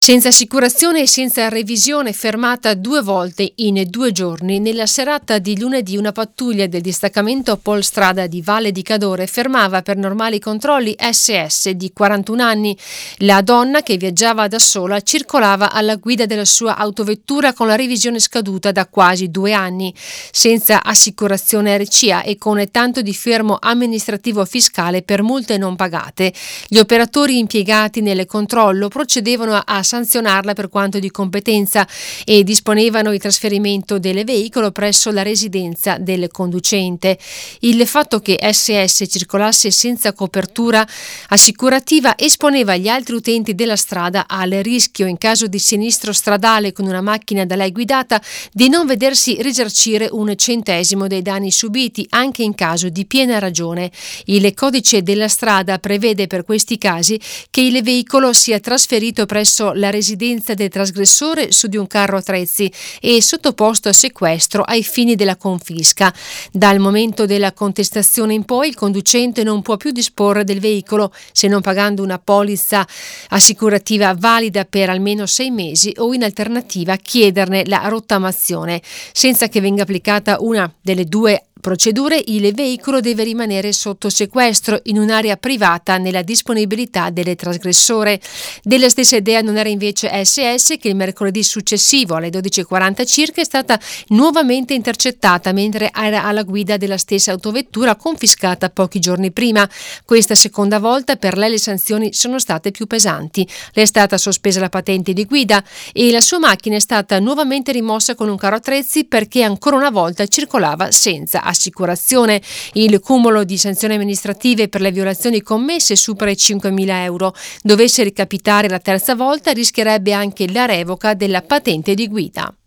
Senza assicurazione e senza revisione, fermata 2 volte in 2 giorni, nella serata di lunedì una pattuglia del distaccamento Polstrada di Valle di Cadore fermava per normali controlli SS di 41 anni. La donna, che viaggiava da sola, circolava alla guida della sua autovettura con la revisione scaduta da quasi 2 anni, senza assicurazione RCA e con tanto di fermo amministrativo fiscale per multe non pagate. Gli operatori impiegati nel controllo procedevano a sanzionarla per quanto di competenza e disponevano il trasferimento del veicolo presso la residenza del conducente. Il fatto che SS circolasse senza copertura assicurativa esponeva gli altri utenti della strada al rischio, in caso di sinistro stradale con una macchina da lei guidata, di non vedersi risarcire un centesimo dei danni subiti, anche in caso di piena ragione. Il codice della strada prevede per questi casi che il veicolo sia trasferito presso la residenza del trasgressore su di un carro attrezzi e sottoposto a sequestro ai fini della confisca. Dal momento della contestazione in poi il conducente non può più disporre del veicolo se non pagando una polizza assicurativa valida per almeno 6 mesi o in alternativa chiederne la rottamazione. Senza che venga applicata una delle due procedure, il veicolo deve rimanere sotto sequestro in un'area privata nella disponibilità del trasgressore. Della stessa idea non era invece SS, che il mercoledì successivo alle 12:40 circa è stata nuovamente intercettata mentre era alla guida della stessa autovettura confiscata pochi giorni prima. Questa seconda volta per lei le sanzioni sono state più pesanti. Le è stata sospesa la patente di guida e la sua macchina è stata nuovamente rimossa con un carro attrezzi perché ancora una volta circolava senza assicurazione. Il cumulo di sanzioni amministrative per le violazioni commesse supera i 5.000 euro. Dovesse ricapitare la terza volta rischierebbe anche la revoca della patente di guida.